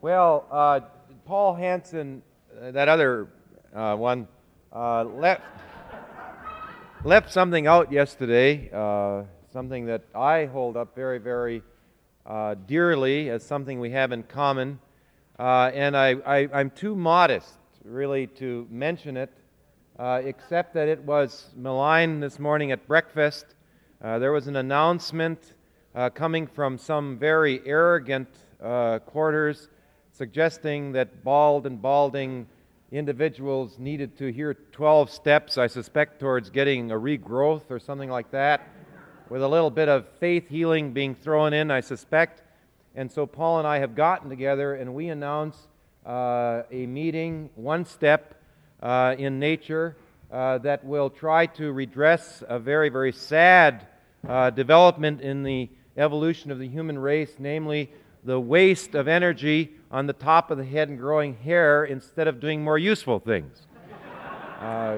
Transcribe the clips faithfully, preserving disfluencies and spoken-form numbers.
Well, uh, Paul Hansen, uh, that other uh, one, uh, left left something out yesterday, uh, something that I hold up very, very uh, dearly as something we have in common, uh, and I, I, I'm too modest, really, to mention it, uh, except that it was maligned this morning at breakfast. Uh, there was an announcement uh, coming from some very arrogant uh, quarters suggesting that bald and balding individuals needed to hear twelve steps, I suspect, towards getting a regrowth or something like that, with a little bit of faith healing being thrown in, I suspect. And so Paul and I have gotten together and we announce uh, a meeting, one step uh, in nature, uh, that will try to redress a very, very sad uh, development in the evolution of the human race, namely the waste of energy on the top of the head and growing hair instead of doing more useful things. Uh,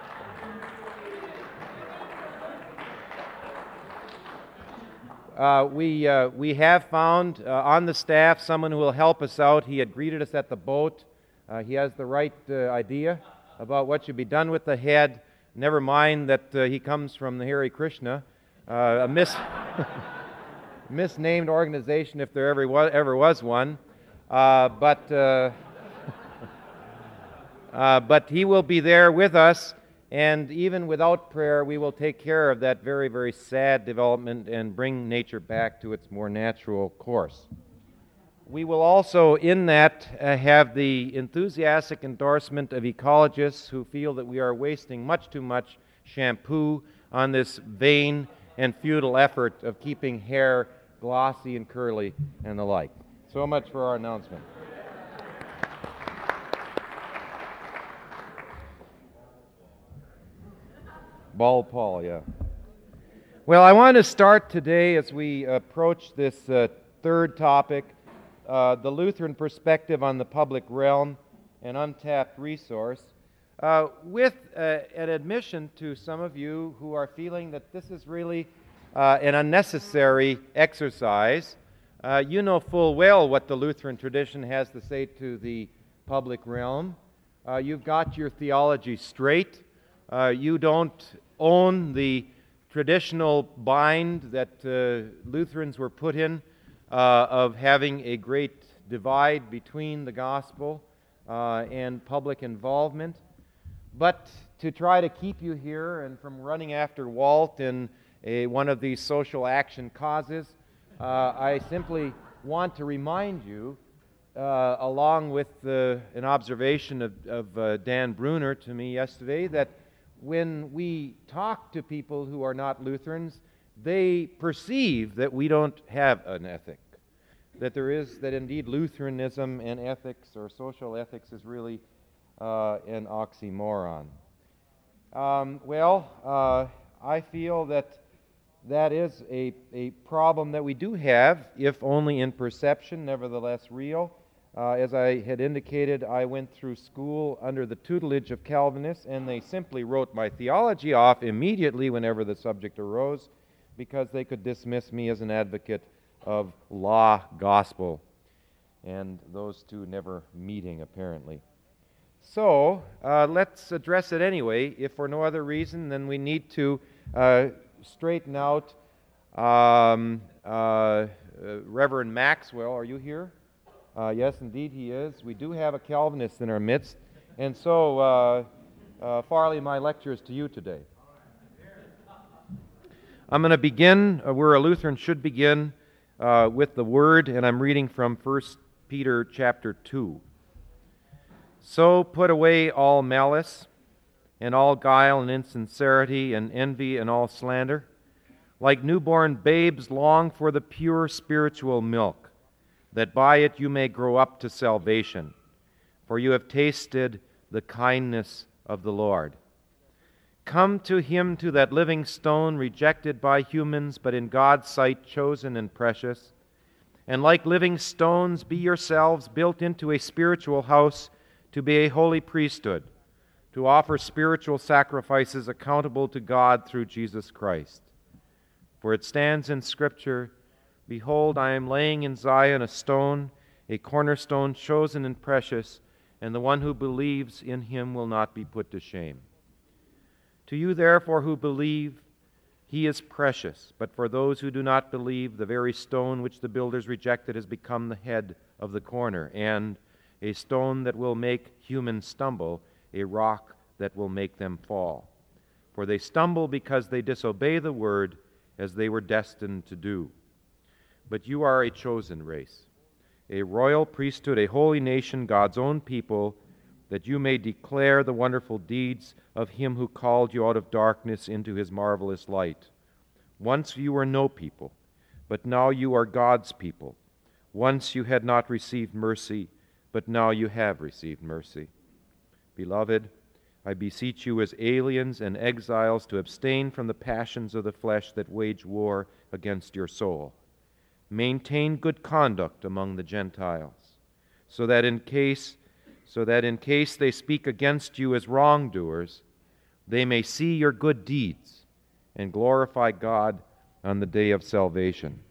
uh, we, uh, we have found uh, on the staff someone who will help us out. He had greeted us at the boat. Uh, he has the right uh, idea about what should be done with the head. Never mind that uh, he comes from the Hare Krishna, uh, a mis- misnamed organization if there ever was, ever was one. Uh, but uh, uh, but he will be there with us, and even without prayer, we will take care of that very, very sad development and bring nature back to its more natural course. We will also, in that, uh, have the enthusiastic endorsement of ecologists who feel that we are wasting much too much shampoo on this vain and futile effort of keeping hair glossy and curly and the like. So much for our announcement. Bald Paul, yeah. Well, I want to start today as we approach this uh, third topic, uh, the Lutheran perspective on the public realm, an untapped resource, uh, with uh, an admission to some of you who are feeling that this is really uh, an unnecessary exercise. Uh, you know full well what the Lutheran tradition has to say to the public realm. Uh, you've got your theology straight. Uh, you don't own the traditional bind that uh, Lutherans were put in uh, of having a great divide between the gospel uh, and public involvement. But to try to keep you here and from running after Walt in a, one of these social action causes, Uh, I simply want to remind you, uh, along with uh, an observation of, of uh, Dan Bruner to me yesterday, that when we talk to people who are not Lutherans, they perceive that we don't have an ethic, that there is, that indeed Lutheranism and ethics or social ethics is really uh, an oxymoron. Um, well, uh, I feel that that is a, a problem that we do have, if only in perception, nevertheless real. Uh, as I had indicated, I went through school under the tutelage of Calvinists, and they simply wrote my theology off immediately whenever the subject arose, because they could dismiss me as an advocate of law gospel, and those two never meeting, apparently. So, uh, let's address it anyway, if for no other reason than we need to uh, straighten out um, uh, uh, Reverend Maxwell. Are you here? Uh, yes, indeed he is. We do have a Calvinist in our midst. And so, uh, uh, Farley, my lecture is to you today. I'm going to begin uh, where a Lutheran should begin uh, with the Word, and I'm reading from First Peter chapter two. So put away all malice, and all guile and insincerity and envy and all slander. Like newborn babes, long for the pure spiritual milk, that by it you may grow up to salvation. For you have tasted the kindness of the Lord. Come to him, to that living stone, rejected by humans, but in God's sight chosen and precious. And like living stones, be yourselves built into a spiritual house, to be a holy priesthood, to offer spiritual sacrifices accountable to God through Jesus Christ. For it stands in Scripture, Behold, I am laying in Zion a stone, a cornerstone chosen and precious, and the one who believes in him will not be put to shame. To you, therefore, who believe, he is precious, but for those who do not believe, the very stone which the builders rejected has become the head of the corner, and a stone that will make humans stumble, a rock that will make them fall. For they stumble because they disobey the word, as they were destined to do. But you are a chosen race, a royal priesthood, a holy nation, God's own people, that you may declare the wonderful deeds of him who called you out of darkness into his marvelous light. Once you were no people, but now you are God's people. Once you had not received mercy, but now you have received mercy. Beloved, I beseech you as aliens and exiles to abstain from the passions of the flesh that wage war against your soul. Maintain good conduct among the Gentiles, so that in case so that in case they speak against you as wrongdoers, they may see your good deeds and glorify God on the day of salvation.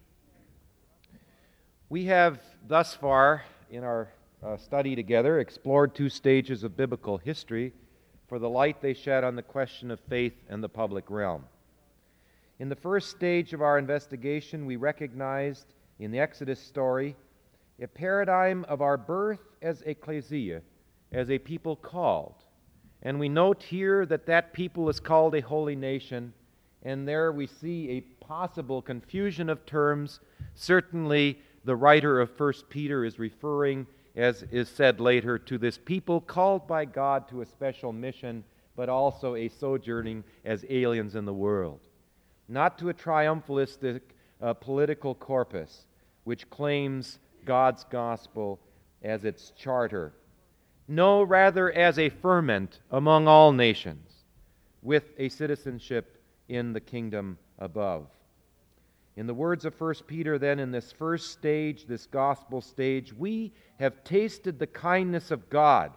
We have thus far in our uh, study together explored two stages of biblical history for the light they shed on the question of faith and the public realm. In the first stage of our investigation, we recognized in the Exodus story a paradigm of our birth as ecclesia, as a people called. And we note here that that people is called a holy nation, and there we see a possible confusion of terms. Certainly, the writer of First Peter is referring, as is said later, to this people called by God to a special mission, but also a sojourning as aliens in the world. Not to a triumphalistic uh, political corpus, which claims God's gospel as its charter. No, rather as a ferment among all nations, with a citizenship in the kingdom above. In the words of First Peter, then, in this first stage, this gospel stage, we have tasted the kindness of God.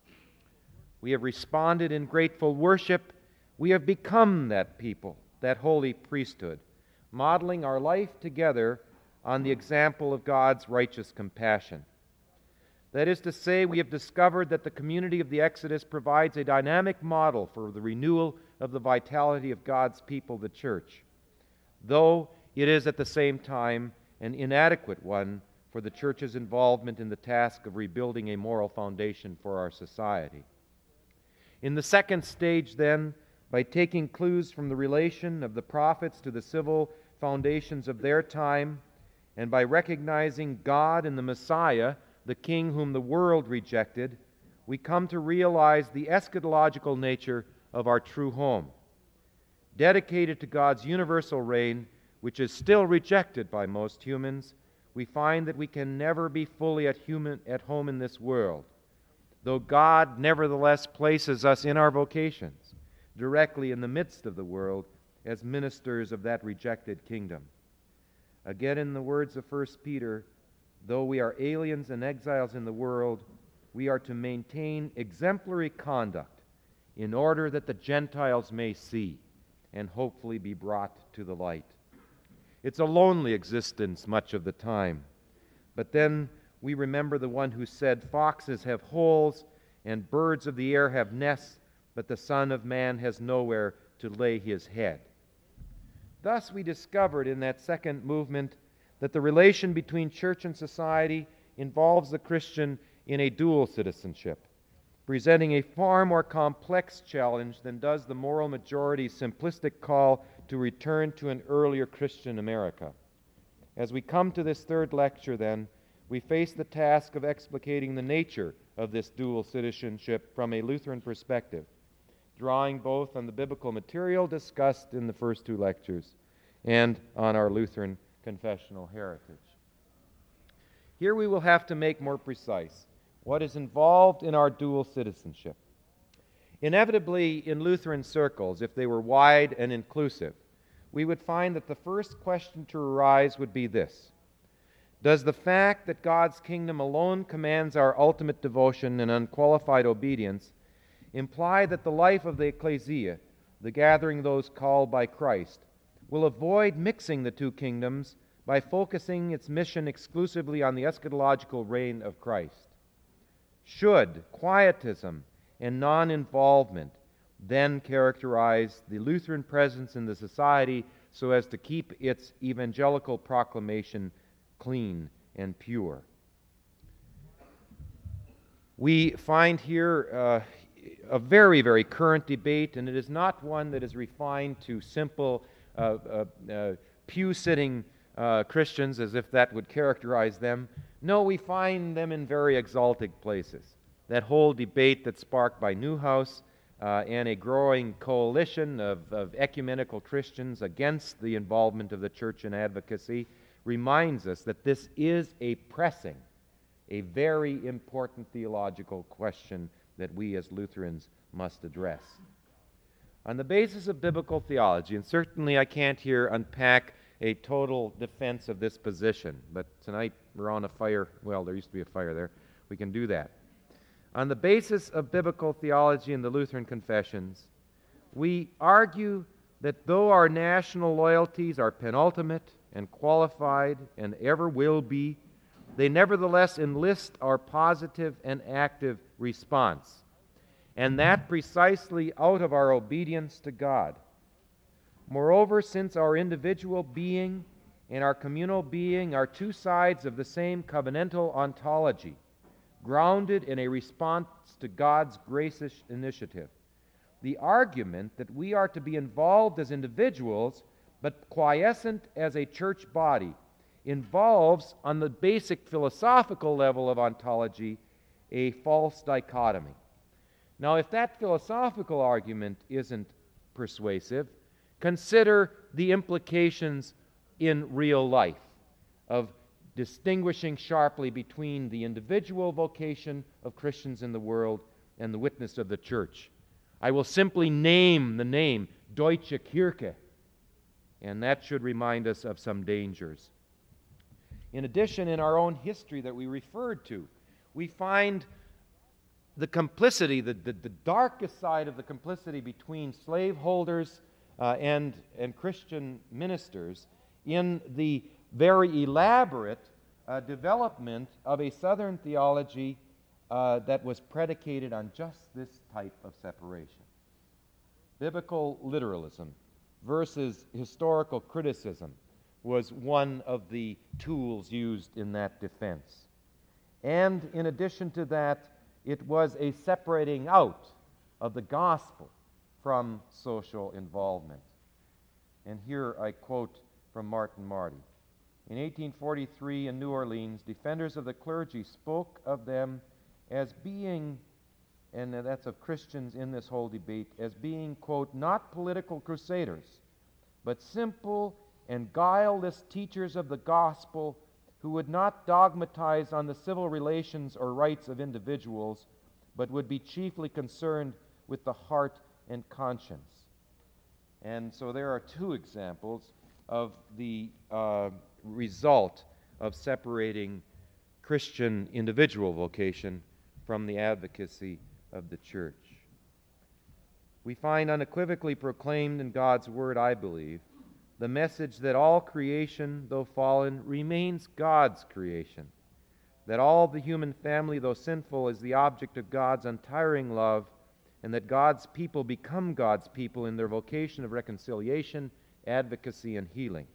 We have responded in grateful worship. We have become that people, that holy priesthood, modeling our life together on the example of God's righteous compassion. That is to say, we have discovered that the community of the Exodus provides a dynamic model for the renewal of the vitality of God's people, the church, though it is at the same time an inadequate one for the church's involvement in the task of rebuilding a moral foundation for our society. In the second stage, then, by taking clues from the relation of the prophets to the civil foundations of their time, and by recognizing God in the Messiah, the King whom the world rejected, we come to realize the eschatological nature of our true home. Dedicated to God's universal reign, which is still rejected by most humans, we find that we can never be fully at, human, at home in this world, though God nevertheless places us in our vocations, directly in the midst of the world, as ministers of that rejected kingdom. Again, in the words of First Peter, though we are aliens and exiles in the world, we are to maintain exemplary conduct in order that the Gentiles may see and hopefully be brought to the light. It's a lonely existence much of the time, but then we remember the one who said, "Foxes have holes and birds of the air have nests, but the Son of Man has nowhere to lay his head." Thus we discovered in that second movement that the relation between church and society involves the Christian in a dual citizenship, presenting a far more complex challenge than does the moral majority's simplistic call to return to an earlier Christian America. As we come to this third lecture, then, we face the task of explicating the nature of this dual citizenship from a Lutheran perspective, drawing both on the biblical material discussed in the first two lectures and on our Lutheran confessional heritage. Here we will have to make more precise what is involved in our dual citizenship. Inevitably, in Lutheran circles, if they were wide and inclusive, we would find that the first question to arise would be this: does the fact that God's kingdom alone commands our ultimate devotion and unqualified obedience imply that the life of the ecclesia, the gathering those called by Christ, will avoid mixing the two kingdoms, by focusing its mission exclusively on the eschatological reign of Christ. Should quietism and non-involvement then characterize the Lutheran presence in the society so as to keep its evangelical proclamation clean and pure? We find here uh, a very, very current debate, and it is not one that is refined to simple uh, uh, uh, pew-sitting uh, Christians, as if that would characterize them. No, we find them in very exalted places. That whole debate that's sparked by Neuhaus uh, and a growing coalition of, of ecumenical Christians against the involvement of the church in advocacy reminds us that this is a pressing, a very important theological question that we as Lutherans must address. On the basis of biblical theology, and certainly I can't here unpack a total defense of this position, but tonight we're on a fire. Well, there used to be a fire there. We can do that. On the basis of biblical theology in the Lutheran confessions, we argue that though our national loyalties are penultimate and qualified and ever will be, they nevertheless enlist our positive and active response, and that precisely out of our obedience to God. Moreover, since our individual being and our communal being are two sides of the same covenantal ontology, grounded in a response to God's gracious initiative, the argument that we are to be involved as individuals but quiescent as a church body involves, on the basic philosophical level of ontology, a false dichotomy. Now, if that philosophical argument isn't persuasive, consider the implications in real life of distinguishing sharply between the individual vocation of Christians in the world and the witness of the church. I will simply name the name Deutsche Kirche, and that should remind us of some dangers. In addition, in our own history that we referred to, we find the complicity, the, the, the darkest side of the complicity between slaveholders uh, and, and Christian ministers in the very elaborate uh, development of a Southern theology uh, that was predicated on just this type of separation. Biblical literalism versus historical criticism was one of the tools used in that defense. And in addition to that, it was a separating out of the gospel from social involvement. And here I quote from Martin Marty. In eighteen forty-three in New Orleans, defenders of the clergy spoke of them as being, and that's of Christians in this whole debate, as being, quote, not political crusaders, but simple and guileless teachers of the gospel who would not dogmatize on the civil relations or rights of individuals, but would be chiefly concerned with the heart and conscience. And so there are two examples of the uh, result of separating Christian individual vocation from the advocacy of the church. We find unequivocally proclaimed in God's Word, I believe, the message that all creation, though fallen, remains God's creation, that all the human family, though sinful, is the object of God's untiring love, and that God's people become God's people in their vocation of reconciliation, advocacy, and healing.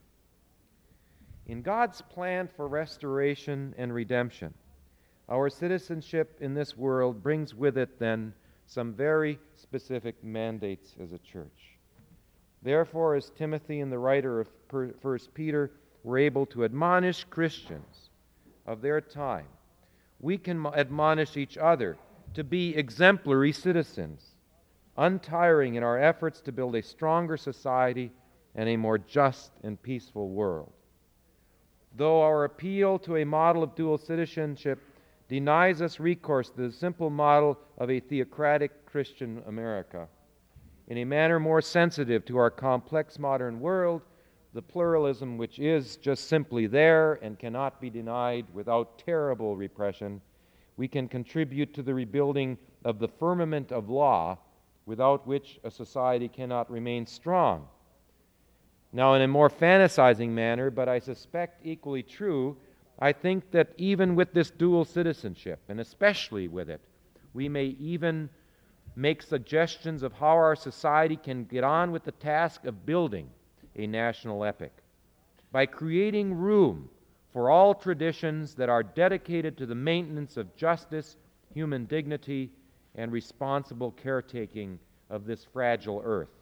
In God's plan for restoration and redemption, our citizenship in this world brings with it, then, some very specific mandates as a church. Therefore, as Timothy and the writer of First Peter were able to admonish Christians of their time, we can admonish each other to be exemplary citizens, untiring in our efforts to build a stronger society and a more just and peaceful world. Though our appeal to a model of dual citizenship denies us recourse to the simple model of a theocratic Christian America, in a manner more sensitive to our complex modern world, the pluralism which is just simply there and cannot be denied without terrible repression, we can contribute to the rebuilding of the firmament of law, without which a society cannot remain strong. Now, in a more fantasizing manner, but I suspect equally true, I think that even with this dual citizenship, and especially with it, we may even make suggestions of how our society can get on with the task of building a national epic by creating room for all traditions that are dedicated to the maintenance of justice, human dignity, and responsible caretaking of this fragile earth.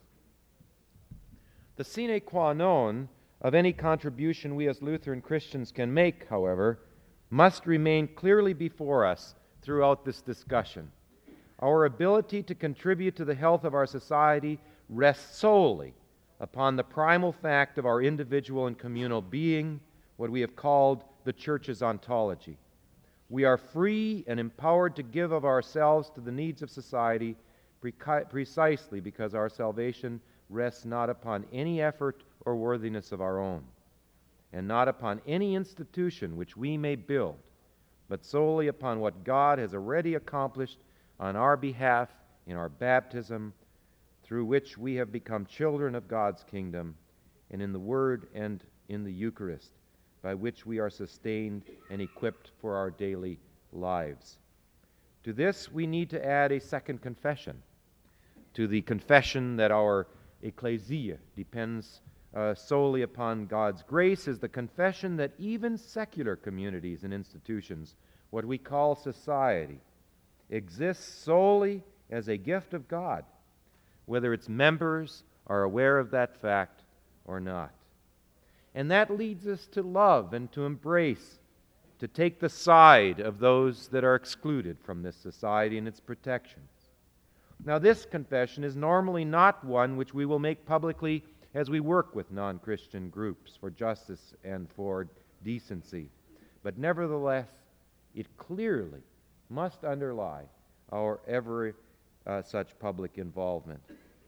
The sine qua non of any contribution we as Lutheran Christians can make, however, must remain clearly before us throughout this discussion. Our ability to contribute to the health of our society rests solely upon the primal fact of our individual and communal being, what we have called the Church's ontology. We are free and empowered to give of ourselves to the needs of society pre- precisely because our salvation rests not upon any effort or worthiness of our own, and not upon any institution which we may build, but solely upon what God has already accomplished on our behalf in our baptism, through which we have become children of God's kingdom, and in the Word and in the Eucharist, by which we are sustained and equipped for our daily lives. To this we need to add a second confession, to the confession that our ecclesia depends uh, solely upon God's grace, is the confession that even secular communities and institutions, what we call society, exists solely as a gift of God, whether its members are aware of that fact or not. And that leads us to love and to embrace, to take the side of those that are excluded from this society and its protections. Now, this confession is normally not one which we will make publicly as we work with non-Christian groups for justice and for decency, but nevertheless, it clearly must underlie our every uh, such public involvement.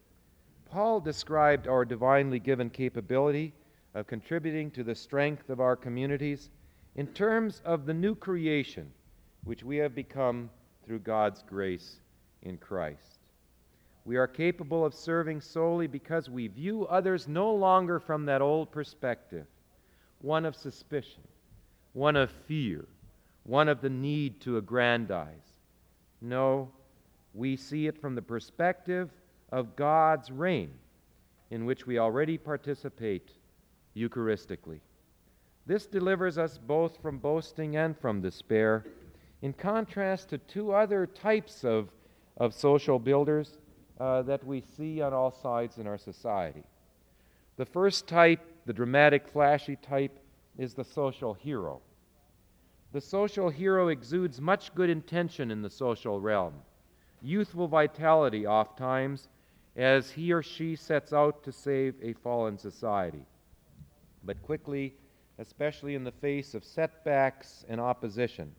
Paul described our divinely given capability of contributing to the strength of our communities in terms of the new creation which we have become through God's grace in Christ. We are capable of serving solely because we view others no longer from that old perspective, one of suspicion, one of fear, one of the need to aggrandize. No, we see it from the perspective of God's reign, in which we already participate Eucharistically. This delivers us both from boasting and from despair, in contrast to two other types of, of social builders uh, that we see on all sides in our society. The first type, the dramatic, flashy type, is the social hero. The social hero exudes much good intention in the social realm, youthful vitality oftentimes, as he or she sets out to save a fallen society. But quickly, especially in the face of setbacks and opposition,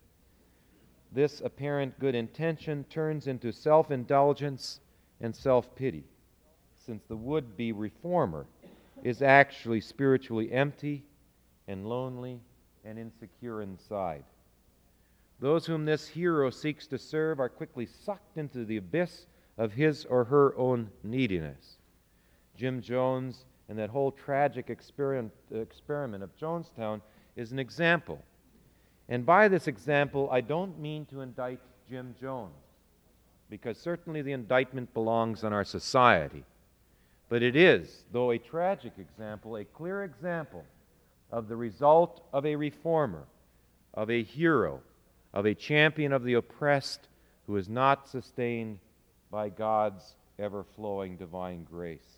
this apparent good intention turns into self-indulgence and self-pity, since the would-be reformer is actually spiritually empty and lonely and insecure inside. Those whom this hero seeks to serve are quickly sucked into the abyss of his or her own neediness. Jim Jones and that whole tragic experiment, experiment of Jonestown is an example. And by this example, I don't mean to indict Jim Jones, because certainly the indictment belongs on our society. But it is, though a tragic example, a clear example of the result of a reformer, of a hero, of a champion of the oppressed who is not sustained by God's ever-flowing divine grace.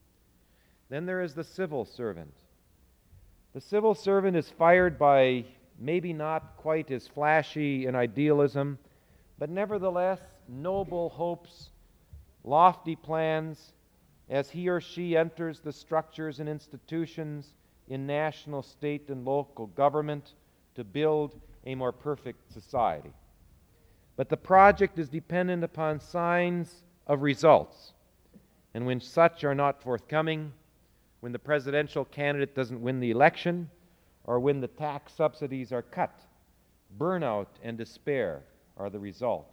Then there is the civil servant. The civil servant is fired by maybe not quite as flashy an idealism, but nevertheless noble hopes, lofty plans, as he or she enters the structures and institutions in national, state, and local government to build a more perfect society. But the project is dependent upon signs of results, and when such are not forthcoming, when the presidential candidate doesn't win the election, or when the tax subsidies are cut, burnout and despair are the result.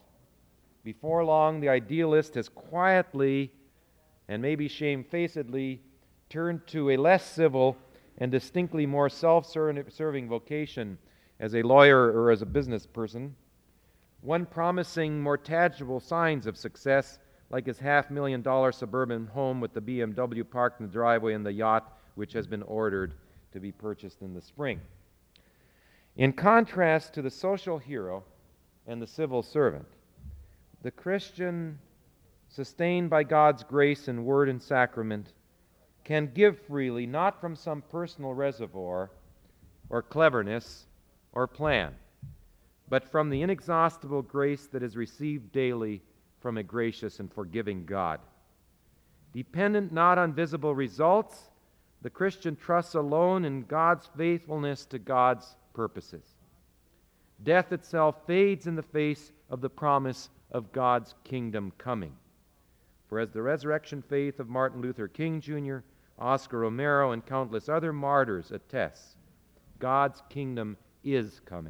Before long, the idealist has quietly and maybe shamefacedly turned to a less civil and distinctly more self-serving vocation as a lawyer or as a business person, one promising more tangible signs of success, like his half-million dollar suburban home with the B M W parked in the driveway and the yacht which has been ordered to be purchased in the spring. In contrast to the social hero and the civil servant, the Christian, sustained by God's grace in word and sacrament, can give freely, not from some personal reservoir or cleverness or plan, but from the inexhaustible grace that is received daily from a gracious and forgiving God. Dependent not on visible results, the Christian trusts alone in God's faithfulness to God's purposes. Death itself fades in the face of the promise of God's kingdom coming. For as the resurrection faith of Martin Luther King Junior, Oscar Romero, and countless other martyrs attests, God's kingdom is coming.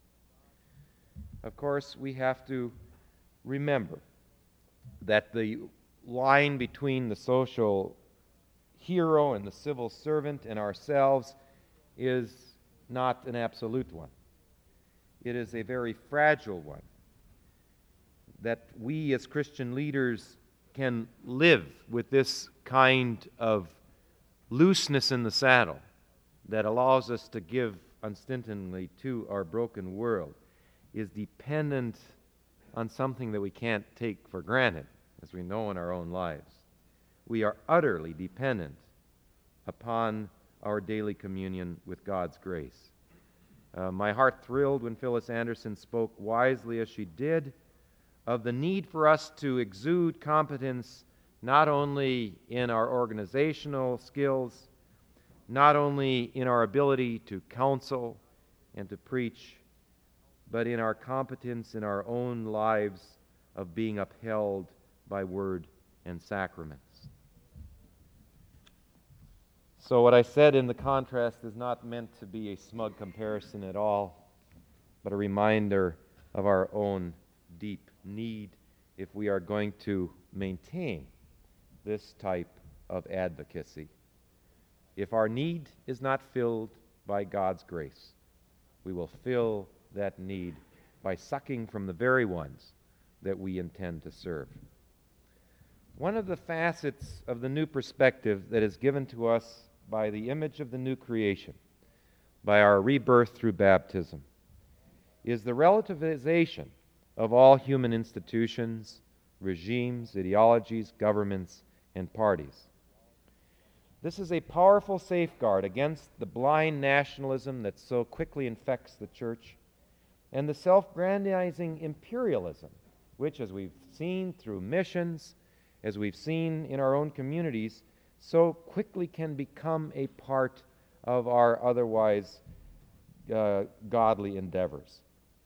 Of course, we have to remember that the line between the social hero and the civil servant and ourselves is not an absolute one. It is a very fragile one, that we as Christian leaders can live with this kind of looseness in the saddle that allows us to give unstintingly to our broken world is dependent on something that we can't take for granted, as we know in our own lives. We are utterly dependent upon our daily communion with God's grace. Uh, my heart thrilled when Phyllis Anderson spoke wisely as she did of the need for us to exude competence not only in our organizational skills, not only in our ability to counsel and to preach, but in our competence in our own lives of being upheld by word and sacraments. So what I said in the contrast is not meant to be a smug comparison at all, but a reminder of our own deep need if we are going to maintain this type of advocacy. If our need is not filled by God's grace, we will fill that need by sucking from the very ones that we intend to serve. One of the facets of the new perspective that is given to us by the image of the new creation, by our rebirth through baptism, is the relativization of all human institutions, regimes, ideologies, governments, and parties. This is a powerful safeguard against the blind nationalism that so quickly infects the church and the self-grandizing imperialism, which, as we've seen through missions, as we've seen in our own communities, so quickly can become a part of our otherwise uh, godly endeavors.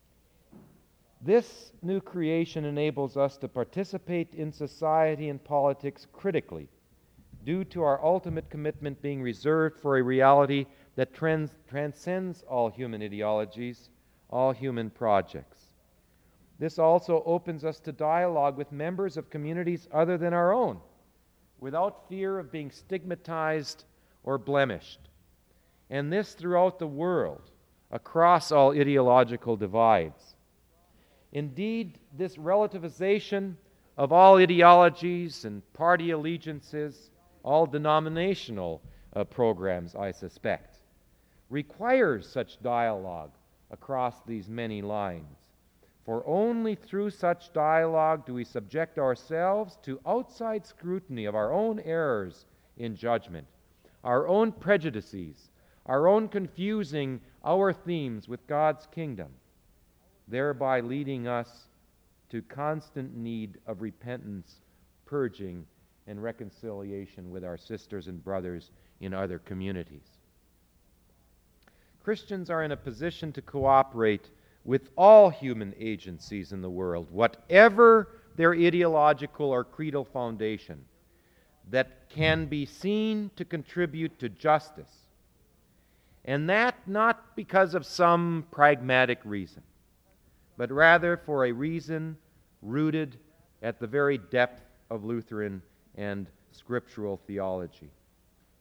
This new creation enables us to participate in society and politics critically, due to our ultimate commitment being reserved for a reality that trans- transcends all human ideologies, all human projects. This also opens us to dialogue with members of communities other than our own, without fear of being stigmatized or blemished. And this throughout the world, across all ideological divides. Indeed, this relativization of all ideologies and party allegiances, all denominational uh, programs, I suspect, requires such dialogue across these many lines. For only through such dialogue do we subject ourselves to outside scrutiny of our own errors in judgment, our own prejudices, our own confusing our themes with God's kingdom, thereby leading us to constant need of repentance, purging, and reconciliation with our sisters and brothers in other communities. Christians are in a position to cooperate with all human agencies in the world, whatever their ideological or creedal foundation, that can be seen to contribute to justice. And that not because of some pragmatic reason, but rather for a reason rooted at the very depth of Lutheran and scriptural theology.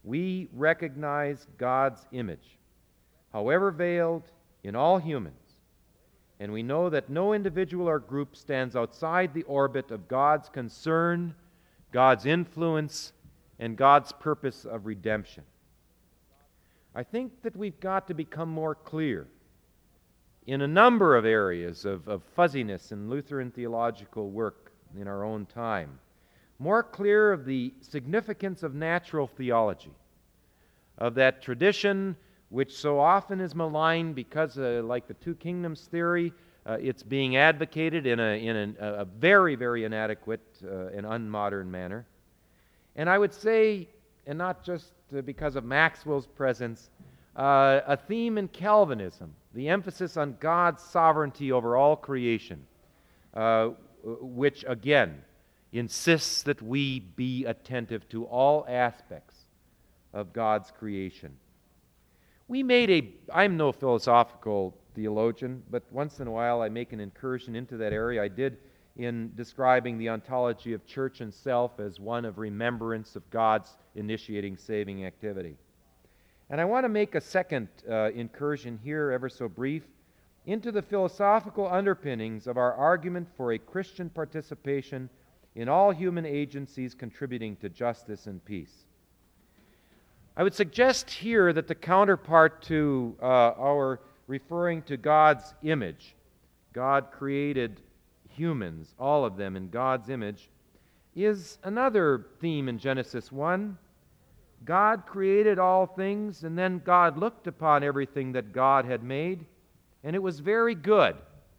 we recognize God's image, however veiled, in all humans, and we know that no individual or group stands outside the orbit of God's concern, God's influence, and God's purpose of redemption. I think that we've got to become more clear in a number of areas of, of fuzziness in Lutheran theological work in our own time. More clear of the significance of natural theology, of that tradition which so often is maligned because, uh, like the two kingdoms theory, uh, it's being advocated in a, in a, a very, very inadequate uh, and unmodern manner. And I would say, and not just uh, because of Maxwell's presence, uh, a theme in Calvinism, the emphasis on God's sovereignty over all creation, uh, which again insists that we be attentive to all aspects of God's creation. We made a, I'm no philosophical theologian, but once in a while I make an incursion into that area. I did in describing the ontology of church and self as one of remembrance of God's initiating saving activity. And I want to make a second uh, incursion here, ever so brief, into the philosophical underpinnings of our argument for a Christian participation in all human agencies contributing to justice and peace. I would suggest here that the counterpart to uh, our referring to God's image, God created humans, all of them in God's image, is another theme in Genesis one. God created all things, and then God looked upon everything that God had made, and it was very good.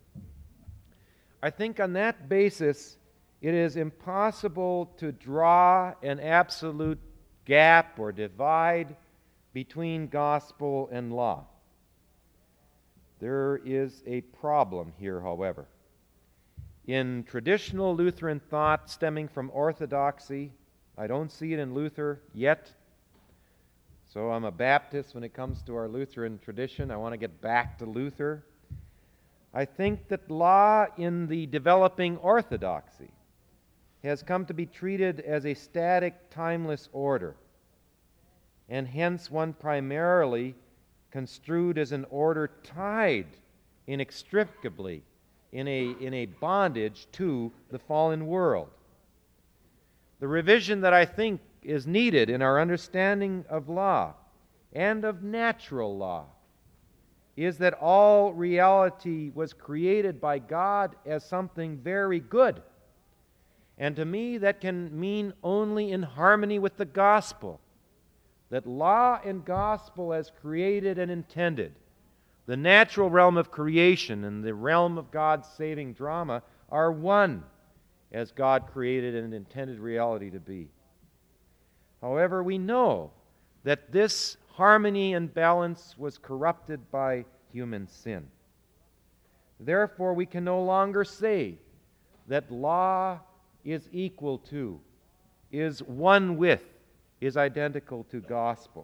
I think on that basis, it is impossible to draw an absolute gap or divide between gospel and law. There is a problem here, however. In traditional Lutheran thought stemming from orthodoxy, I don't see it in Luther yet. So I'm a Baptist when it comes to our Lutheran tradition. I want to get back to Luther. I think that law in the developing orthodoxy has come to be treated as a static, timeless order, and hence one primarily construed as an order tied inextricably in a, in a bondage to the fallen world. The revision that I think is needed in our understanding of law and of natural law is that all reality was created by God as something very good. And to me, that can mean only in harmony with the gospel, that law and gospel as created and intended, the natural realm of creation and the realm of God's saving drama are one as God created and intended reality to be. However, we know that this harmony and balance was corrupted by human sin. Therefore, we can no longer say that law is equal to, is one with, is identical to gospel.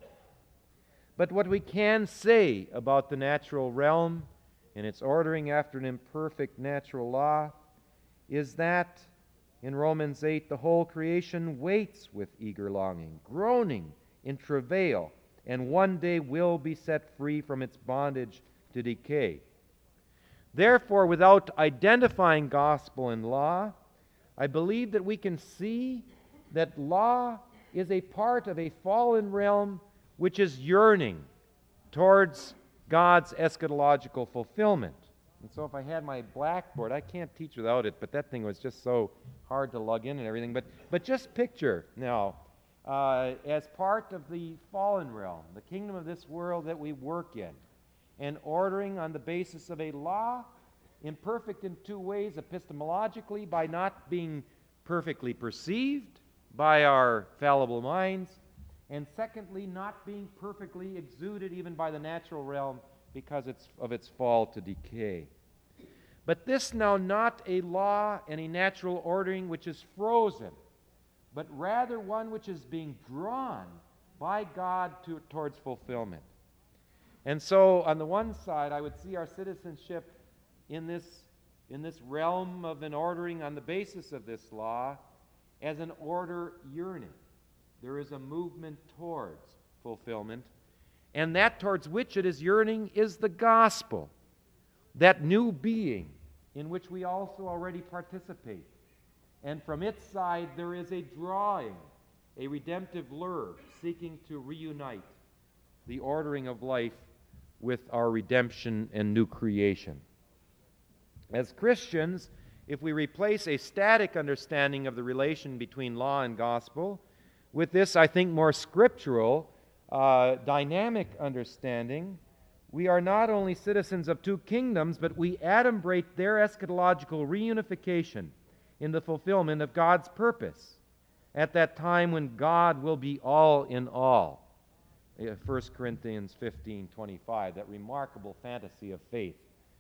But what we can say about the natural realm and its ordering after an imperfect natural law is that in Romans eight, the whole creation waits with eager longing, groaning in travail, and one day will be set free from its bondage to decay. Therefore, without identifying gospel and law, I believe that we can see that law is a part of a fallen realm which is yearning towards God's eschatological fulfillment. And so if I had my blackboard, I can't teach without it, but that thing was just so hard to lug in and everything. But, but just picture now, uh, as part of the fallen realm, the kingdom of this world that we work in, and ordering on the basis of a law, imperfect in two ways, epistemologically, by not being perfectly perceived by our fallible minds, and secondly, not being perfectly exuded even by the natural realm because it's, of its fall to decay. But this now not a law and a natural ordering which is frozen, but rather one which is being drawn by God to, towards fulfillment. And so, on the one side, I would see our citizenship in this, in this realm of an ordering on the basis of this law as an order yearning. There is a movement towards. fulfillment, and that towards which it is yearning is the gospel, that new being in which we also already participate. And from its side there is a drawing, a redemptive lure seeking to reunite the ordering of life with our redemption and new creation. As Christians, if we replace a static understanding of the relation between law and gospel with this, I think, more scriptural, uh, dynamic understanding, we are not only citizens of two kingdoms, but we adumbrate their eschatological reunification in the fulfillment of God's purpose at that time when God will be all in all. First Corinthians fifteen twenty-five, that remarkable fantasy of faith.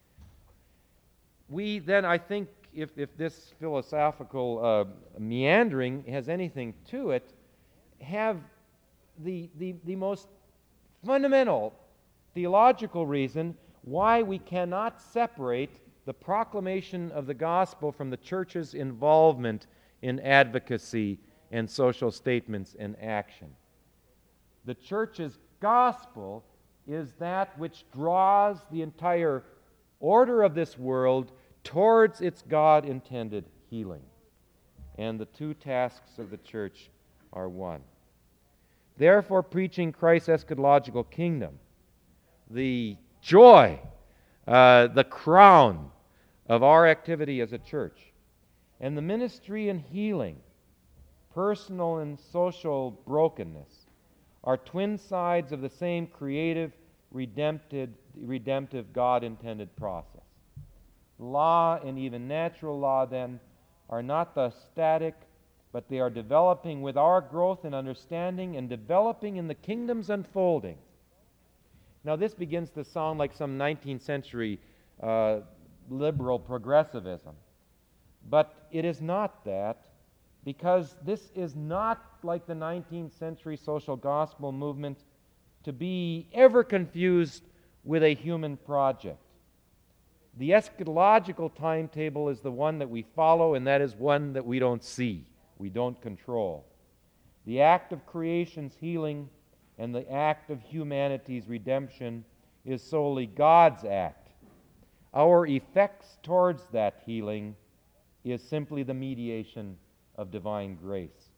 We then, I think, if, if this philosophical uh, meandering has anything to it, have the, the, the most fundamental theological reason why we cannot separate the proclamation of the gospel from the church's involvement in advocacy and social statements and action. The church's gospel is that which draws the entire order of this world towards its God-intended healing. And the two tasks of the church are one. Therefore, preaching Christ's eschatological kingdom, the joy, uh, the crown of our activity as a church, and the ministry and healing, personal and social brokenness, are twin sides of the same creative, redemptive, redemptive God-intended process. Law and even natural law, then, are not thus static, but they are developing with our growth and understanding and developing in the kingdom's unfolding. Now, this begins to sound like some nineteenth century uh, liberal progressivism, but it is not that, because this is not like the nineteenth century social gospel movement to be ever confused with a human project. The eschatological timetable is the one that we follow, and that is one that we don't see, we don't control. The act of creation's healing and the act of humanity's redemption is solely God's act. Our effects towards that healing is simply the mediation of divine grace.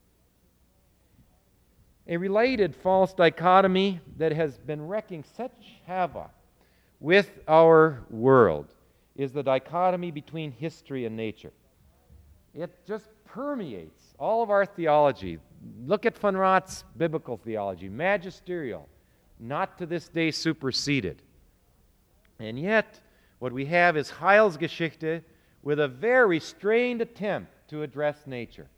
A related false dichotomy that has been wreaking such havoc with our world is the dichotomy between history and nature. It just permeates all of our theology. Look at von Roth's biblical theology, magisterial, not to this day superseded. And yet, what we have is Heilsgeschichte with a very strained attempt to address nature.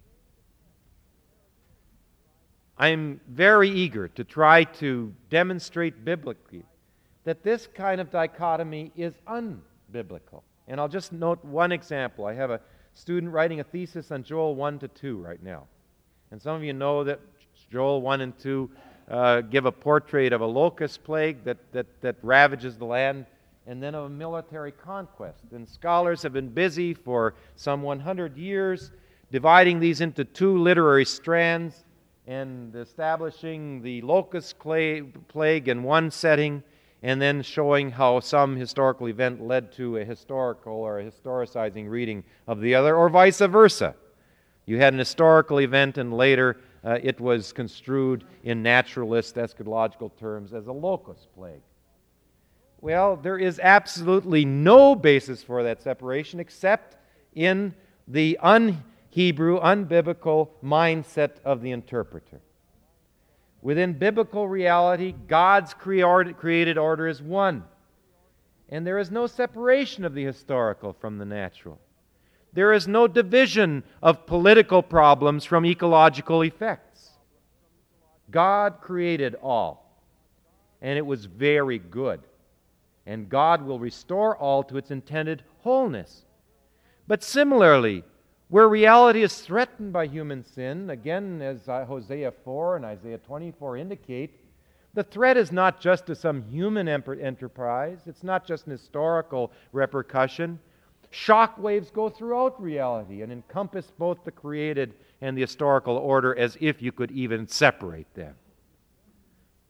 I'm very eager to try to demonstrate biblically that this kind of dichotomy is unbiblical. And I'll just note one example. I have a student writing a thesis on Joel one to two right now. And some of you know that Joel one and two uh, give a portrait of a locust plague that, that, that ravages the land, and then of a military conquest. And scholars have been busy for some one hundred years dividing these into two literary strands and establishing the locust plague in one setting, and then showing how some historical event led to a historical or a historicizing reading of the other, or vice versa. You had an historical event, and later uh, it was construed in naturalist eschatological terms as a locust plague. Well, there is absolutely no basis for that separation except in the un-Hebrew, unbiblical mindset of the interpreter. Within biblical reality, God's created order is one, and there is no separation of the historical from the natural. There is no division of political problems from ecological effects. God created all, and it was very good. And God will restore all to its intended wholeness. But similarly, where reality is threatened by human sin, again, as Hosea four and Isaiah twenty-four indicate, the threat is not just to some human enterprise. It's not just an historical repercussion. Shock waves go throughout reality and encompass both the created and the historical order as if you could even separate them.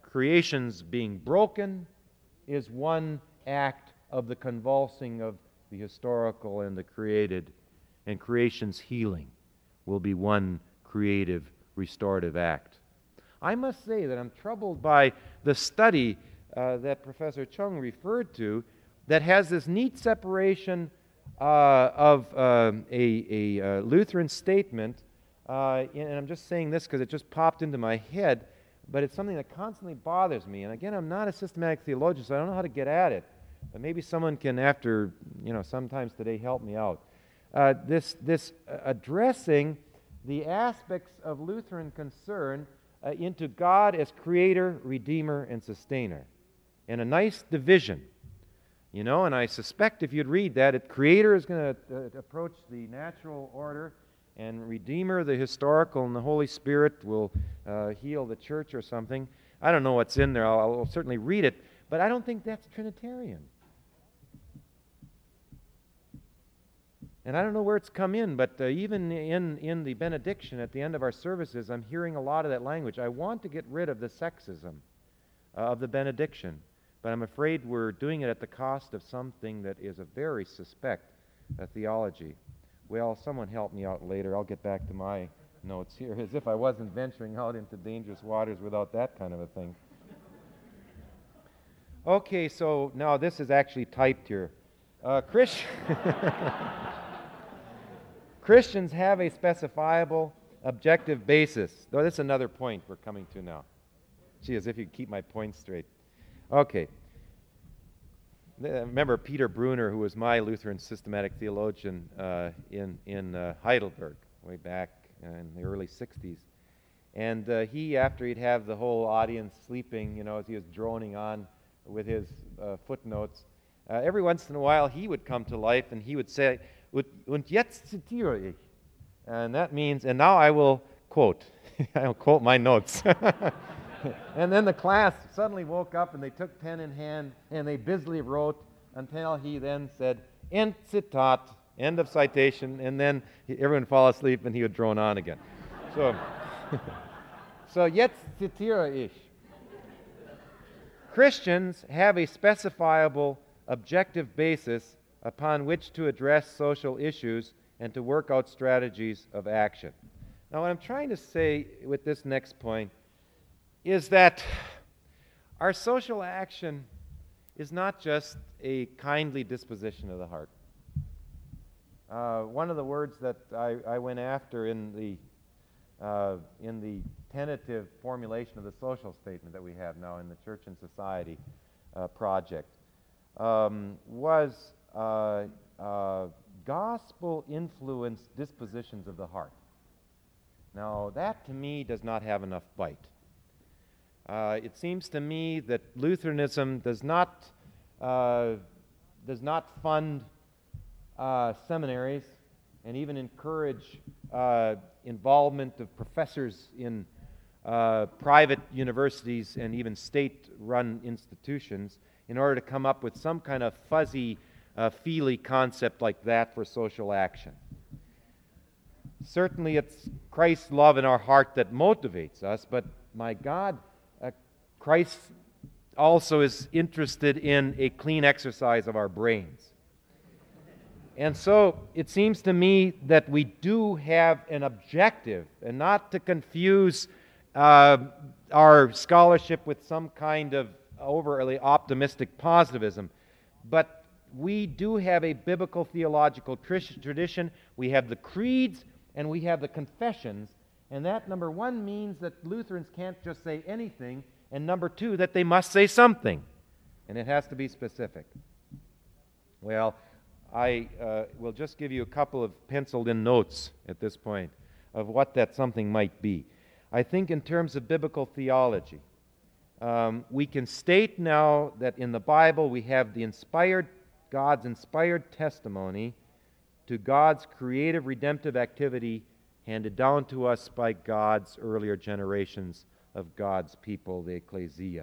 creation's being broken is one act of the convulsing of the historical and the created, and creation's healing will be one creative, restorative act. I must say that I'm troubled by the study uh, that Professor Chung referred to that has this neat separation uh, of um, a, a uh, Lutheran statement, uh, and I'm just saying this because it just popped into my head, but it's something that constantly bothers me. And again, I'm not a systematic theologian, so I don't know how to get at it. But maybe someone can, after, you know, sometimes today, help me out. Uh, this this uh, addressing the aspects of Lutheran concern uh, into God as creator, redeemer, and sustainer. And a nice division, you know, and I suspect if you'd read that, it, creator is going to uh, approach the natural order, and redeemer, the historical, and the Holy Spirit will uh, heal the church or something. I don't know what's in there. I'll, I'll certainly read it, but I don't think that's Trinitarian. And I don't know where it's come in, but uh, even in, in the benediction at the end of our services, I'm hearing a lot of that language. I want to get rid of the sexism uh, of the benediction, but I'm afraid we're doing it at the cost of something that is a very suspect uh, theology. Well, someone help me out later. I'll get back to my notes here, as if I wasn't venturing out into dangerous waters without that kind of a thing. Okay, so now this is actually typed here. Uh, Christ- Christians have a specifiable, objective basis. Though this is another point we're coming to now. Gee, as if you keep my points straight. Okay. Remember Peter Brunner, who was my Lutheran systematic theologian uh, in, in uh, Heidelberg, way back in the early sixties. And uh, he, after he'd have the whole audience sleeping, you know, as he was droning on with his uh, footnotes, uh, every once in a while he would come to life and he would say, "Und jetzt zitiere ich." And that means, and now I will quote. I'll quote my notes. And then the class suddenly woke up and they took pen in hand and they busily wrote until he then said, "End citat," end of citation, and then he, everyone would fall asleep and he would drone on again. So, so jetzt zitiere ich. Christians have a specifiable, objective basis upon which to address social issues and to work out strategies of action. Now, what I'm trying to say with this next point is that our social action is not just a kindly disposition of the heart. Uh, one of the words that I, I went after in the uh, in the tentative formulation of the social statement that we have now in the Church and Society uh, project um, was uh, uh, gospel-influenced dispositions of the heart. Now, that to me does not have enough bite. Uh, it seems to me that Lutheranism does not uh, does not fund uh, seminaries and even encourage uh, involvement of professors in uh, private universities and even state-run institutions in order to come up with some kind of fuzzy, uh, feely concept like that for social action. Certainly it's Christ's love in our heart that motivates us, but my God, uh, Christ also is interested in a clean exercise of our brains. And so it seems to me that we do have an objective, and not to confuse uh, our scholarship with some kind of overly optimistic positivism, but we do have a biblical theological tradition. We have the creeds and we have the confessions, and that, number one, means that Lutherans can't just say anything, and number two, that they must say something, and it has to be specific. Well, I uh, will just give you a couple of penciled-in notes at this point of what that something might be. I think in terms of biblical theology, um, we can state now that in the Bible we have the inspired, God's inspired testimony to God's creative redemptive activity handed down to us by God's earlier generations of God's people, the ecclesia.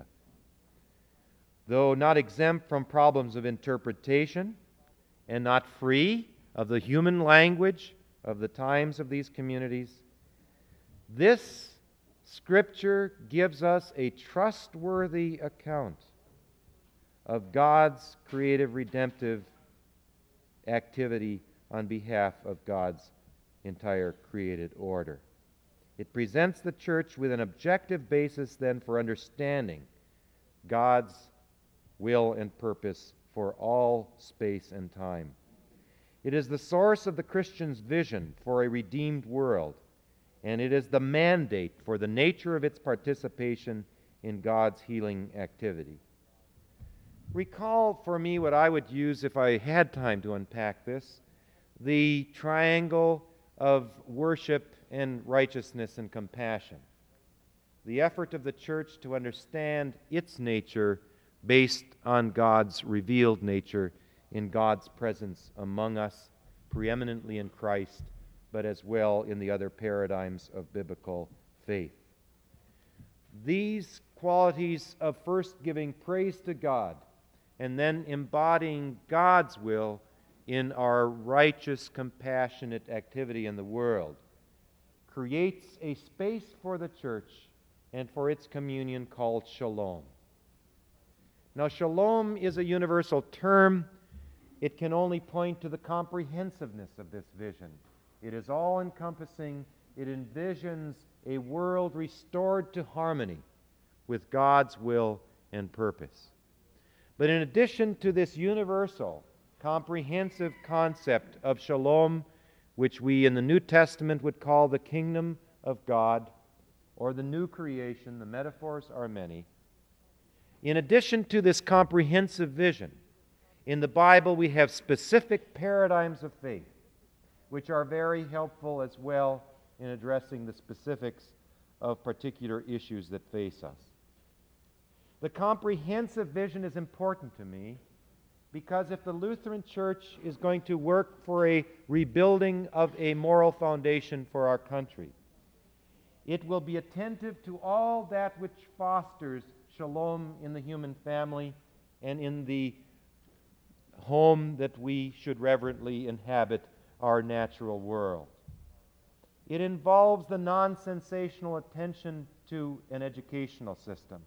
Though not exempt from problems of interpretation and not free of the human language of the times of these communities, this Scripture gives us a trustworthy account of God's creative redemptive activity on behalf of God's entire created order. It presents the church with an objective basis then for understanding God's will and purpose for all space and time. It is the source of the Christian's vision for a redeemed world, and it is the mandate for the nature of its participation in God's healing activity. Recall for me what I would use if I had time to unpack this, the triangle of worship and righteousness and compassion. The effort of the church to understand its nature based on God's revealed nature in God's presence among us, preeminently in Christ, but as well in the other paradigms of biblical faith. These qualities of first giving praise to God and then embodying God's will in our righteous, compassionate activity in the world creates a space for the church and for its communion called shalom. Now, shalom is a universal term. It can only point to the comprehensiveness of this vision. It is all-encompassing. It envisions a world restored to harmony with God's will and purpose. But in addition to this universal, comprehensive concept of shalom, which we in the New Testament would call the kingdom of God, or the new creation, the metaphors are many. In addition to this comprehensive vision, in the Bible we have specific paradigms of faith, which are very helpful as well in addressing the specifics of particular issues that face us. The comprehensive vision is important to me because if the Lutheran Church is going to work for a rebuilding of a moral foundation for our country, it will be attentive to all that which fosters shalom in the human family and in the home that we should reverently inhabit, our natural world. It involves the non-sensational attention to an educational system.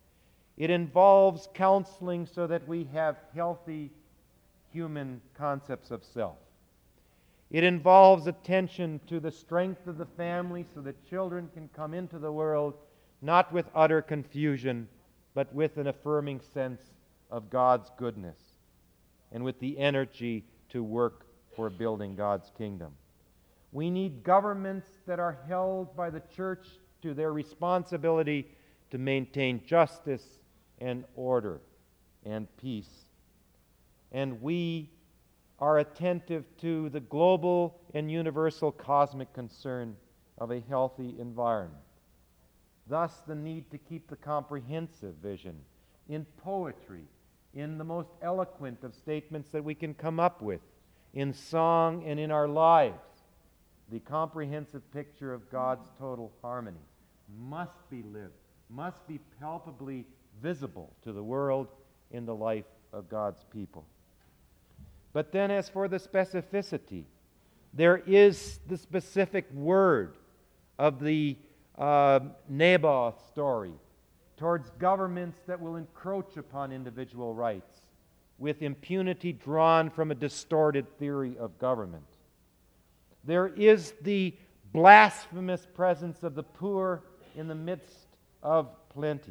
It involves counseling so that we have healthy human concepts of self. It involves attention to the strength of the family so that children can come into the world not with utter confusion, but with an affirming sense of God's goodness and with the energy to work for building God's kingdom. We need governments that are held by the church to their responsibility to maintain justice and order and peace. And we are attentive to the global and universal cosmic concern of a healthy environment. Thus, the need to keep the comprehensive vision in poetry, in the most eloquent of statements that we can come up with, in song and in our lives. The comprehensive picture of God's total harmony must be lived, must be palpably visible to the world in the life of God's people. But then as for the specificity, there is the specific word of the uh, Naboth story towards governments that will encroach upon individual rights with impunity drawn from a distorted theory of government. There is the blasphemous presence of the poor in the midst of plenty.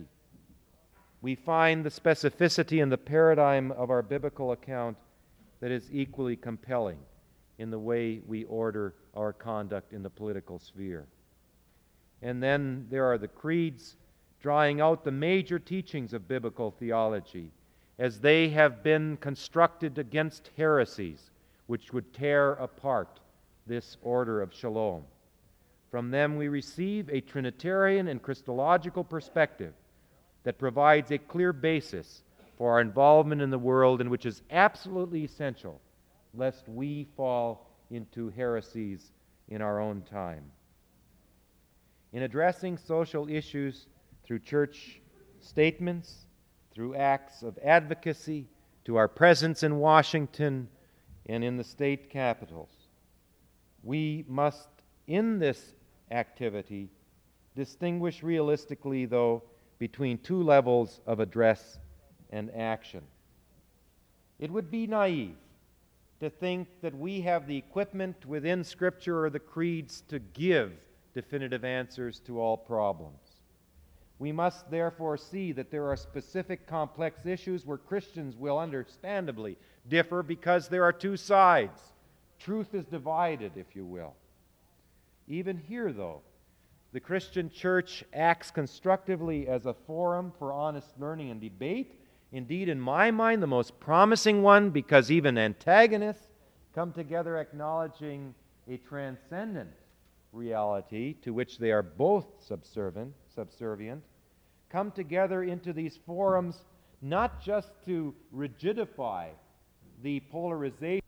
We find the specificity in the paradigm of our biblical account that is equally compelling in the way we order our conduct in the political sphere. And then there are the creeds drawing out the major teachings of biblical theology as they have been constructed against heresies which would tear apart this order of shalom. From them we receive a Trinitarian and Christological perspective that provides a clear basis for our involvement in the world and which is absolutely essential lest we fall into heresies in our own time. In addressing social issues through church statements, through acts of advocacy, to our presence in Washington and in the state capitals, we must, in this activity, distinguish realistically, though, between two levels of address and action. It would be naive to think that we have the equipment within Scripture or the creeds to give definitive answers to all problems. We must therefore see that there are specific complex issues where Christians will understandably differ because there are two sides. Truth is divided, if you will. Even here, though, the Christian church acts constructively as a forum for honest learning and debate. Indeed, in my mind, the most promising one, because even antagonists come together acknowledging a transcendent reality to which they are both subservient, subservient, come together into these forums not just to rigidify the polarization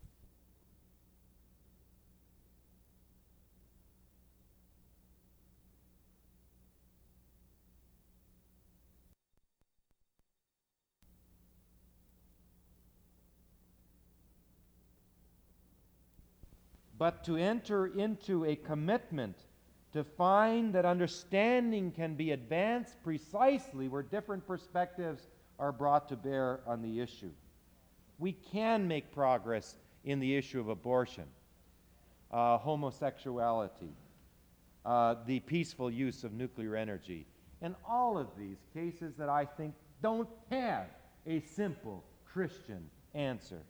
but to enter into a commitment to find that understanding can be advanced precisely where different perspectives are brought to bear on the issue. We can make progress in the issue of abortion, uh, homosexuality, uh, the peaceful use of nuclear energy, and all of these cases that I think don't have a simple Christian answer.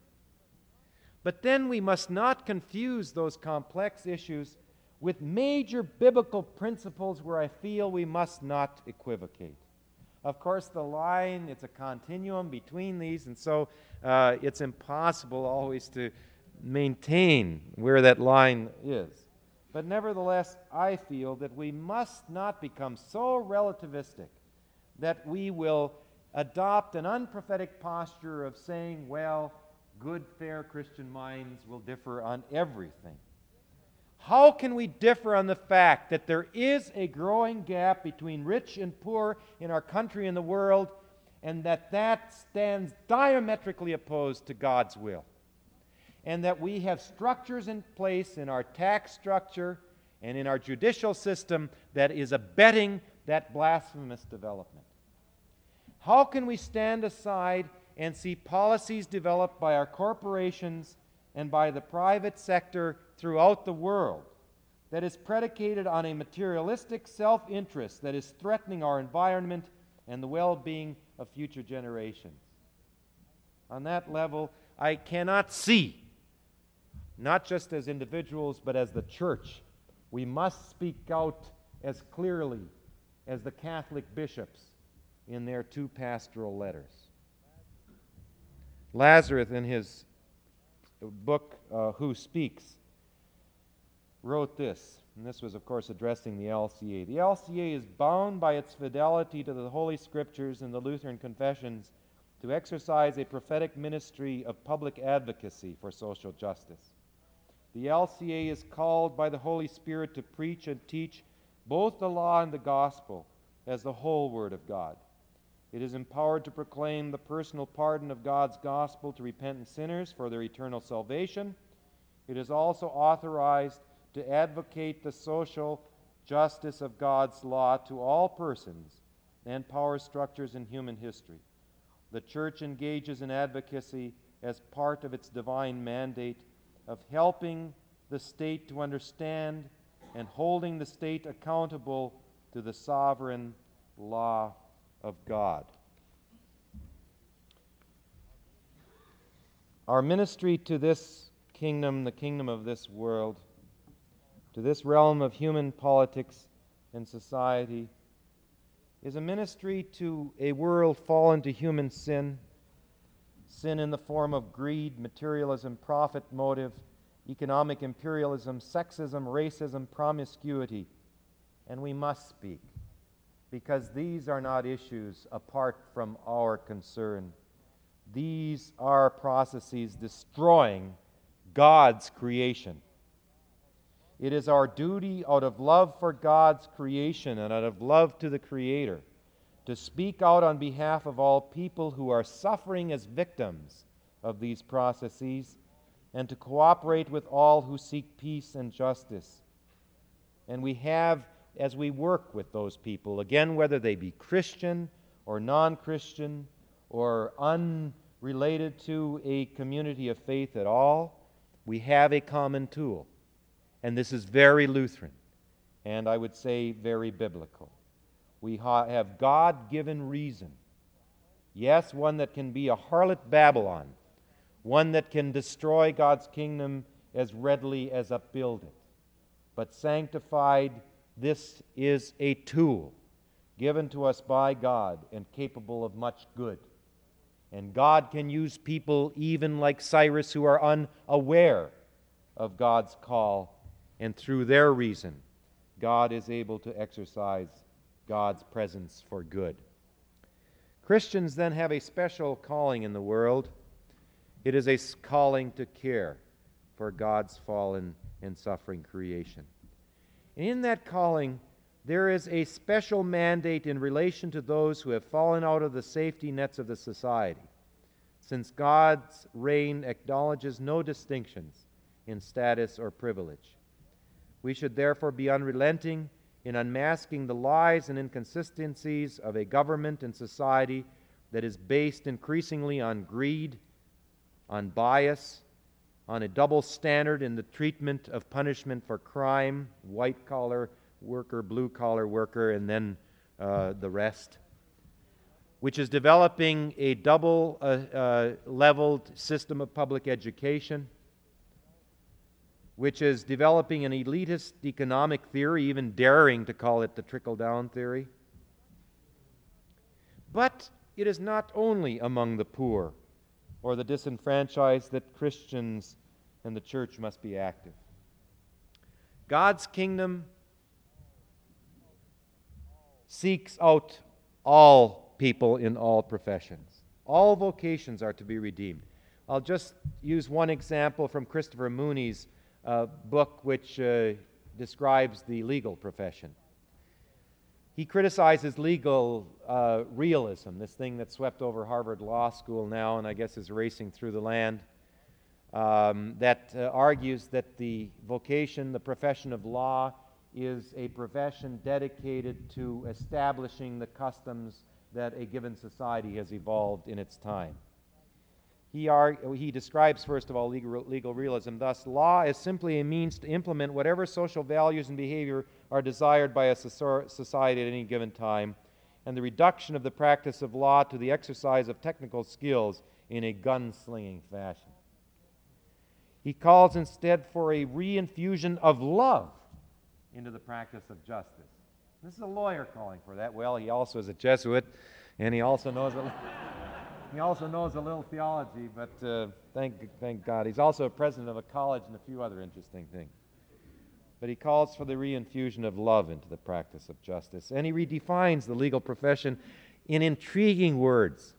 But then we must not confuse those complex issues with major biblical principles where I feel we must not equivocate. Of course, the line, it's a continuum between these, and so uh, it's impossible always to maintain where that line is. But nevertheless, I feel that we must not become so relativistic that we will adopt an unprophetic posture of saying, well, good, fair Christian minds will differ on everything. How can we differ on the fact that there is a growing gap between rich and poor in our country and the world, and that that stands diametrically opposed to God's will? And that we have structures in place in our tax structure and in our judicial system that is abetting that blasphemous development? How can we stand aside and see policies developed by our corporations and by the private sector throughout the world that is predicated on a materialistic self-interest that is threatening our environment and the well-being of future generations? On that level, I cannot see, not just as individuals, but as the church, we must speak out as clearly as the Catholic bishops in their two pastoral letters. Lazarus, in his book, uh, Who Speaks, wrote this, and this was, of course, addressing the L C A. The L C A is bound by its fidelity to the Holy Scriptures and the Lutheran confessions to exercise a prophetic ministry of public advocacy for social justice. The L C A is called by the Holy Spirit to preach and teach both the law and the gospel as the whole Word of God. It is empowered to proclaim the personal pardon of God's gospel to repentant sinners for their eternal salvation. It is also authorized to advocate the social justice of God's law to all persons and power structures in human history. The Church engages in advocacy as part of its divine mandate of helping the state to understand and holding the state accountable to the sovereign law of God. Our ministry to this kingdom, the kingdom of this world, to this realm of human politics and society, is a ministry to a world fallen to human sin, sin in the form of greed, materialism, profit motive, economic imperialism, sexism, racism, promiscuity. And we must speak, because these are not issues apart from our concern. These are processes destroying God's creation. It is our duty, out of love for God's creation and out of love to the Creator, to speak out on behalf of all people who are suffering as victims of these processes, and to cooperate with all who seek peace and justice. And we have as we work with those people, again, whether they be Christian or non-Christian or unrelated to a community of faith at all, we have a common tool. And this is very Lutheran, and I would say very biblical. We ha- have God-given reason. Yes, one that can be a harlot Babylon, one that can destroy God's kingdom as readily as upbuild it. But sanctified, this is a tool given to us by God and capable of much good. And God can use people even like Cyrus who are unaware of God's call, and through their reason, God is able to exercise God's presence for good. Christians then have a special calling in the world. It is a calling to care for God's fallen and suffering creation. And in that calling, there is a special mandate in relation to those who have fallen out of the safety nets of the society, since God's reign acknowledges no distinctions in status or privilege. We should therefore be unrelenting in unmasking the lies and inconsistencies of a government and society that is based increasingly on greed, on bias, on a double standard in the treatment of punishment for crime, white-collar worker, blue-collar worker, and then uh, the rest, which is developing a double-leveled uh, uh, system of public education, which is developing an elitist economic theory, even daring to call it the trickle-down theory. But it is not only among the poor or the disenfranchised that Christians and the church must be active. God's kingdom seeks out all people in all professions. All vocations are to be redeemed. I'll just use one example from Christopher Mooney's uh, book, which uh, describes the legal profession. He criticizes legal uh, realism, this thing that swept over Harvard Law School now and I guess is racing through the land, um, that uh, argues that the vocation, the profession of law, is a profession dedicated to establishing the customs that a given society has evolved in its time. He, arg- he describes, first of all, legal, legal realism. Thus, law is simply a means to implement whatever social values and behavior are desired by a society at any given time, and the reduction of the practice of law to the exercise of technical skills in a gunslinging fashion. He calls instead for a reinfusion of love into the practice of justice. This is a lawyer calling for that. Well, he also is a Jesuit, and he also knows a, he also knows a little theology, but uh, thank, thank God. He's also a president of a college and a few other interesting things. But he calls for the reinfusion of love into the practice of justice. And he redefines the legal profession in intriguing words.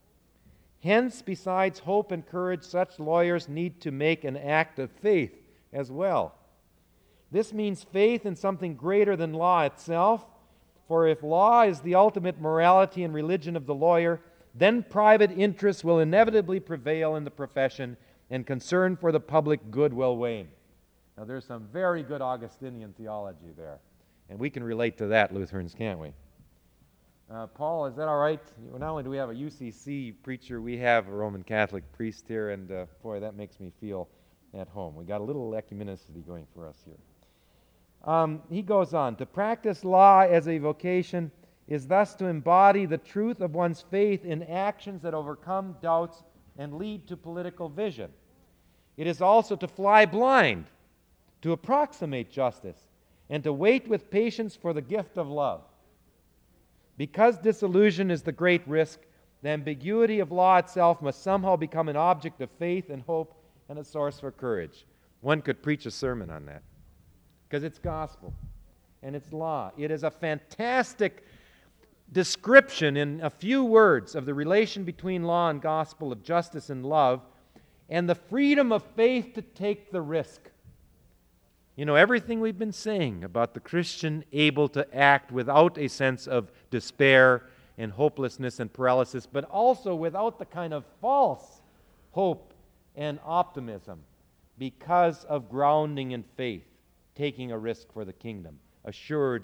Hence, besides hope and courage, such lawyers need to make an act of faith as well. This means faith in something greater than law itself, for if law is the ultimate morality and religion of the lawyer, then private interests will inevitably prevail in the profession and concern for the public good will wane. Now, there's some very good Augustinian theology there, and we can relate to that, Lutherans, can't we? Uh, Paul, is that all right? Not only do we have a U C C preacher, we have a Roman Catholic priest here, and uh, boy, that makes me feel at home. We got a little ecumenicity going for us here. Um, he goes on, to practice law as a vocation is thus to embody the truth of one's faith in actions that overcome doubts and lead to political vision. It is also to fly blind, to approximate justice, and to wait with patience for the gift of love. Because disillusion is the great risk, the ambiguity of law itself must somehow become an object of faith and hope and a source for courage. One could preach a sermon on that, because it's gospel and it's law. It is a fantastic description in a few words of the relation between law and gospel, of justice and love, and the freedom of faith to take the risk. You know, everything we've been saying about the Christian able to act without a sense of despair and hopelessness and paralysis, but also without the kind of false hope and optimism because of grounding in faith, taking a risk for the kingdom, assured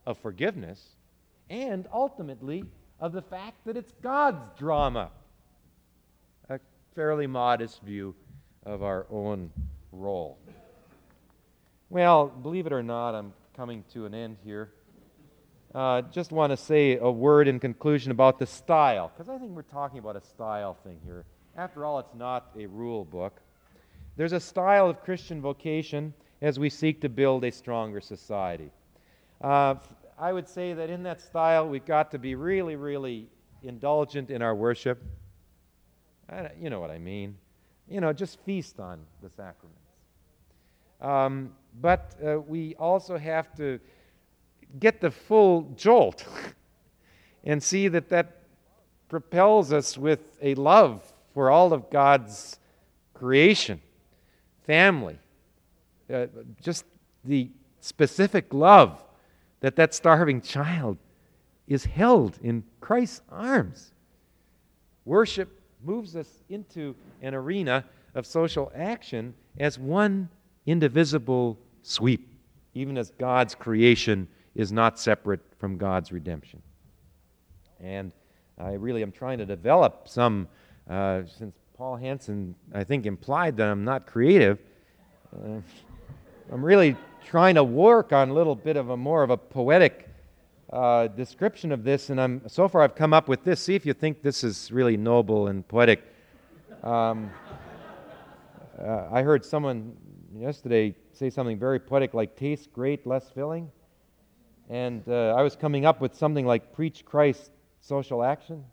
of forgiveness and ultimately of the fact that it's God's drama. A fairly modest view of our own role. Well, believe it or not, I'm coming to an end here. Uh, just want to say a word in conclusion about the style, because I think we're talking about a style thing here. After all, it's not a rule book. There's a style of Christian vocation as we seek to build a stronger society. Uh, I would say that in that style, we've got to be really, really indulgent in our worship. I, you know what I mean. You know, just feast on the sacraments. Um, but uh, we also have to get the full jolt and see that that propels us with a love for all of God's creation, family, uh, just the specific love that that starving child is held in Christ's arms. Worship moves us into an arena of social action as one indivisible sweep, even as God's creation is not separate from God's redemption. And I really am trying to develop some, uh, since Paul Hansen, I think, implied that I'm not creative, uh, I'm really trying to work on a little bit of a more of a poetic uh, description of this, and I'm so far I've come up with this. See if you think this is really noble and poetic. Um, uh, I heard someone yesterday say something very poetic, like "tastes great, less filling," and uh, I was coming up with something like "preach Christ, social action."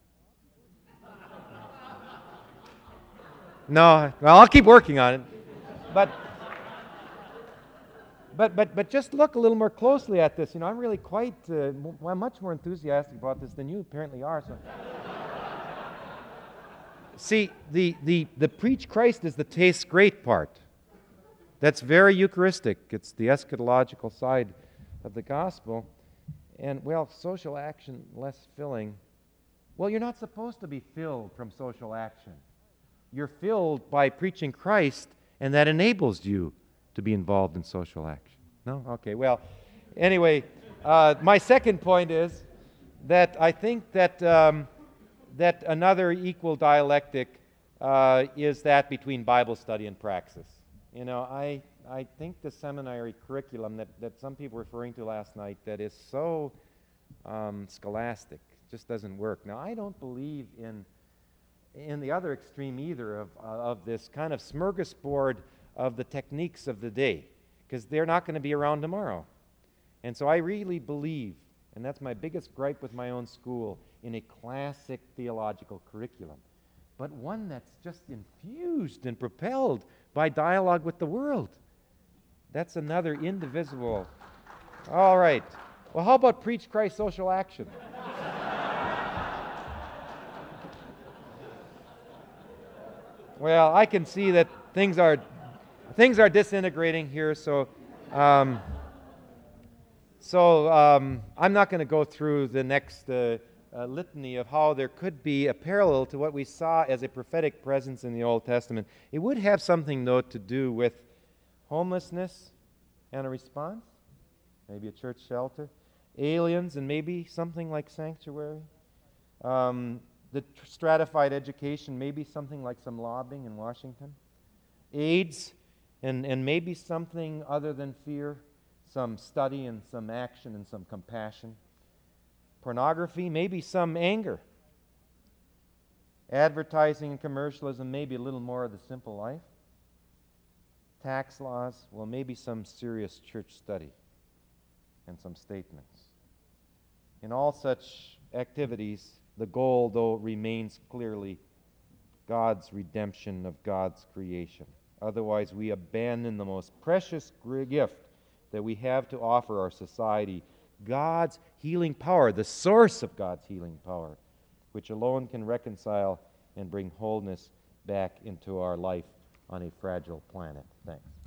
No, well, I'll keep working on it, but. But, but, but just look a little more closely at this. You know, I'm really quite, uh, m- I'm much more enthusiastic about this than you apparently are. So. See, the, the, the preach Christ is the taste great part. That's very Eucharistic. It's the eschatological side of the gospel. And, well, social action, less filling. Well, you're not supposed to be filled from social action. You're filled by preaching Christ, and that enables you to be involved in social action. No? Okay, well, anyway, uh, my second point is that I think that um, that another equal dialectic uh, is that between Bible study and praxis. You know, I I think the seminary curriculum that, that some people were referring to last night that is so um, scholastic just doesn't work. Now, I don't believe in in the other extreme either of uh, of this kind of smorgasbord of the techniques of the day, because they're not going to be around tomorrow. And so I really believe, and that's my biggest gripe with my own school, in a classic theological curriculum, but one that's just infused and propelled by dialogue with the world. That's another indivisible. All right. Well, how about preach Christ, social action? Well, I can see that things are Things are disintegrating here, so um, so um, I'm not going to go through the next uh, uh, litany of how there could be a parallel to what we saw as a prophetic presence in the Old Testament. It would have something, though, to do with homelessness and a response, maybe a church shelter, aliens, and maybe something like sanctuary, um, the stratified education, maybe something like some lobbying in Washington, AIDS, And, and maybe something other than fear, some study and some action and some compassion. Pornography, maybe some anger. Advertising and commercialism, maybe a little more of the simple life. Tax laws, well, maybe some serious church study and some statements. In all such activities, the goal, though, remains clearly God's redemption of God's creation. Otherwise, we abandon the most precious gift that we have to offer our society, God's healing power, the source of God's healing power, which alone can reconcile and bring wholeness back into our life on a fragile planet. Thanks.